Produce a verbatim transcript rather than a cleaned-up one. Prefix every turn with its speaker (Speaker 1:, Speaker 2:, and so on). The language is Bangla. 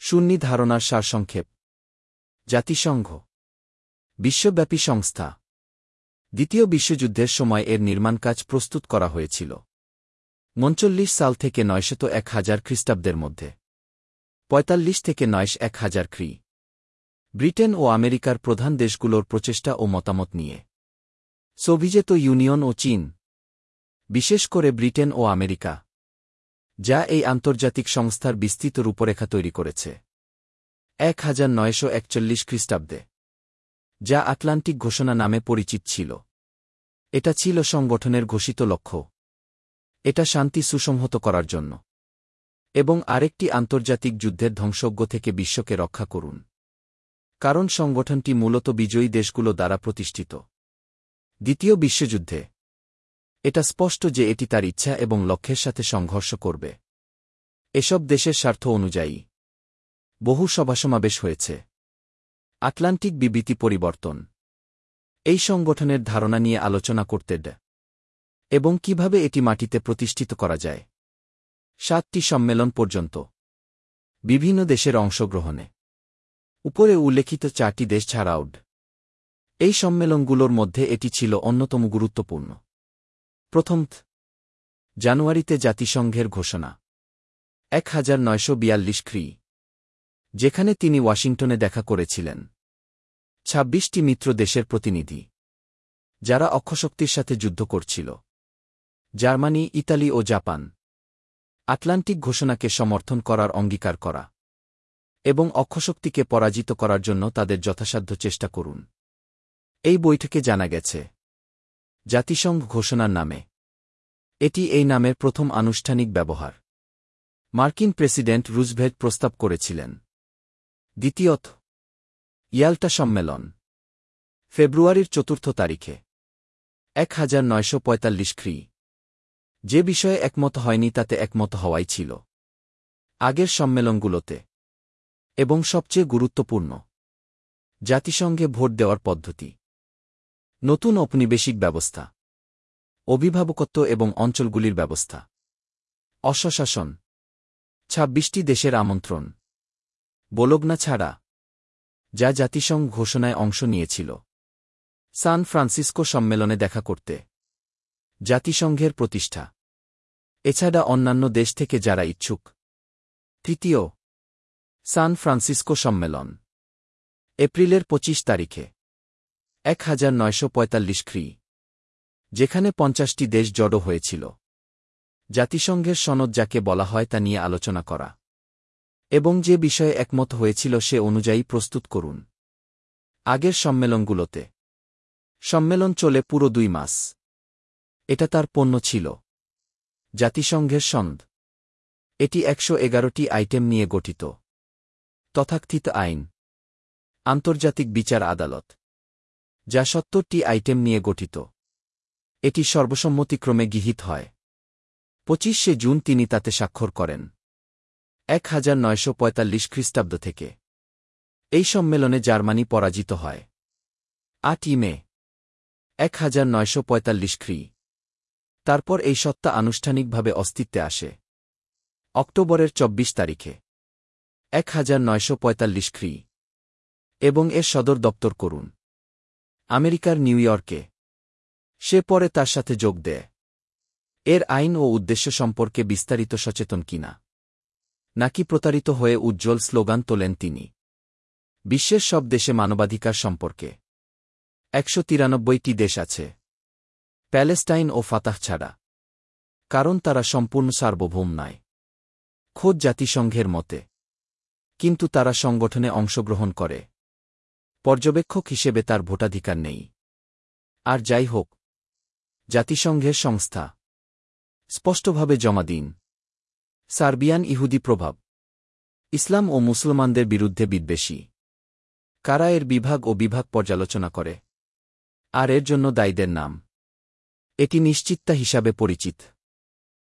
Speaker 1: সুন্নি ধারণার সারসংক্ষেপ। জাতিসংঘ বিশ্বব্যাপী সংস্থা। দ্বিতীয় বিশ্বযুদ্ধের সময় এর নির্মাণ কাজ প্রস্তুত করা হয়েছিল উনচল্লিশ সাল থেকে নয়শত এক হাজার খ্রিস্টাব্দের মধ্যে, পঁয়তাল্লিশ থেকে নয়শ এক হাজার খ্রি। ব্রিটেন ও আমেরিকার প্রধান দেশগুলোর প্রচেষ্টা ও মতামত নিয়ে। সোভিয়েত ইউনিয়ন ও চীন, বিশেষ করে ব্রিটেন ও আমেরিকা, যা এই আন্তর্জাতিক সংস্থার বিস্তৃত রূপরেখা তৈরি করেছে এক হাজার নয়শো একচল্লিশ খ্রিস্টাব্দে, যা আটলান্টিক ঘোষণা নামে পরিচিত ছিল। এটা ছিল সংগঠনের ঘোষিত লক্ষ্য, এটা শান্তি সুসংহত করার জন্য এবং আরেকটি আন্তর্জাতিক যুদ্ধের ধ্বংসজ্ঞ থেকে বিশ্বকে রক্ষা করুন, কারণ সংগঠনটি মূলত বিজয়ী দেশগুলো দ্বারা প্রতিষ্ঠিত। দ্বিতীয় বিশ্বযুদ্ধে এটা স্পষ্ট যে এটি তার ইচ্ছা এবং লক্ষ্যের সাথে সংঘর্ষ করবে। এসব দেশের স্বার্থ অনুযায়ী বহু সভাসমাবেশ হয়েছে। আটলান্টিক বিবৃতি পরিবর্তন এই সংগঠনের ধারণা নিয়ে আলোচনা করতে ড এবং কিভাবে এটি মাটিতে প্রতিষ্ঠিত করা যায়। সাতটি সম্মেলন পর্যন্ত বিভিন্ন দেশের অংশগ্রহণে উপরে উল্লেখিত চারটি দেশ ছাড়াও এই সম্মেলনগুলোর মধ্যে এটি ছিল অন্যতম গুরুত্বপূর্ণ। প্রথম জানুয়ারিতে জাতিসংঘের ঘোষণা এক হাজার নয়শো বিয়াল্লিশ খ্রি, যেখানে তিনি ওয়াশিংটনে দেখা করেছিলেন ছাব্বিশটি মিত্র দেশের প্রতিনিধি, যারা অক্ষশক্তির সাথে যুদ্ধ করছিল, জার্মানি, ইতালি ও জাপান। আটলান্টিক ঘোষণাকে সমর্থন করার অঙ্গীকার করা এবং অক্ষশক্তিকে পরাজিত করার জন্য তাদের যথাসাধ্য চেষ্টা করুন। এই বৈঠকে জানা গেছে জাতিসংঘ ঘোষণার নামে। এটি এই নামের প্রথম আনুষ্ঠানিক ব্যবহার মার্কিন প্রেসিডেন্ট রুজভেল্ট প্রস্তাব করেছিলেন। দ্বিতীয়ত ইয়াল্টা সম্মেলন ফেব্রুয়ারির চতুর্থ তারিখে এক হাজার নয়শো পঁয়তাল্লিশ খ্রি, যে বিষয়ে একমত হয়নি তাতে একমত হওয়াই ছিল আগের সম্মেলনগুলোতে। এবং সবচেয়ে গুরুত্বপূর্ণ, জাতিসংঘে ভোট দেওয়ার পদ্ধতি, নতুন ঔপনিবেশিক ব্যবস্থা, অভিভাবকত্ব এবং অঞ্চলগুলির ব্যবস্থা, অস্বশাসন, ছাব্বিশটি দেশের আমন্ত্রণ, বোলোগনা ছাড়া, যা জাতিসংঘ ঘোষণায় অংশ নিয়েছিল, সান ফ্রান্সিসকো সম্মেলনে দেখা করতে, জাতিসংঘের প্রতিষ্ঠা, এছাড়া অন্যান্য দেশ থেকে যারা ইচ্ছুক। তৃতীয় সান ফ্রান্সিসকো সম্মেলন এপ্রিলের পঁচিশ তারিখে এক হাজার নয়শো পঁয়তাল্লিশ খ্রি, যেখানে পঞ্চাশটি দেশ জড়ো হয়েছিল জাতিসংঘের সনদ যাকে বলা হয় তা নিয়ে আলোচনা করা এবং যে বিষয়ে একমত হয়েছিল সে অনুযায়ী প্রস্তুত করুন। আগের সম্মেলনগুলোতে সম্মেলন চলে পুরো দুই মাস। এটা তার পণ্য ছিল জাতিসংঘের সনদ। এটি একশো এগারোটি আইটেম নিয়ে গঠিত। তথাকথিত আইন, আন্তর্জাতিক বিচার আদালত, যা সত্তরটি আইটেম নিয়ে গঠিত। এটি সর্বসম্মতিক্রমে গৃহীত হয়। পঁচিশে জুন তিনি তাতে স্বাক্ষর করেন এক হাজার নয়শো পঁয়তাল্লিশ খ্রিস্টাব্দ থেকে। এই সম্মেলনে জার্মানি পরাজিত হয় আটই মে এক হাজার নয়শো পঁয়তাল্লিশ খ্রি। তারপর এই সত্তা আনুষ্ঠানিকভাবে অস্তিত্বে আসে অক্টোবরের চব্বিশ তারিখে এক হাজার নয়শো পঁয়তাল্লিশ খ্রি এবং এর সদর দপ্তর করুন আমেরিকার নিউ ইয়র্কে। সে পরে তার সাথে যোগ দেয়। এর আইন ও উদ্দেশ্য সম্পর্কে বিস্তারিত সচেতন কিনা নাকি প্রতারিত হয়ে উজ্জ্বল স্লোগান তোলেন তিনি। বিশ্বের সব দেশে মানবাধিকার সম্পর্কে একশো তিরানব্বইটি দেশ আছে প্যালেস্টাইন ও ফাতাহ ছাড়া, কারণ তারা সম্পূর্ণ সার্বভৌম নয় খোদ জাতিসংঘের মতে, কিন্তু তারা সংগঠনে অংশগ্রহণ করে। পর্যবেক্ষক হিসেবে তার ভোটাধিকার নেই। আর যাই হোক, জাতিসংঘের সংস্থা স্পষ্টভাবে জমা দিন। সার্বিয়ান ইহুদি প্রভাব, ইসলাম ও মুসলমানদের বিরুদ্ধে বিদ্বেষী। কারা এর বিভাগ ও বিভাগ পর্যালোচনা করে আর এর জন্য দায়ীদের নাম। এটি নিশ্চিততা হিসাবে পরিচিত।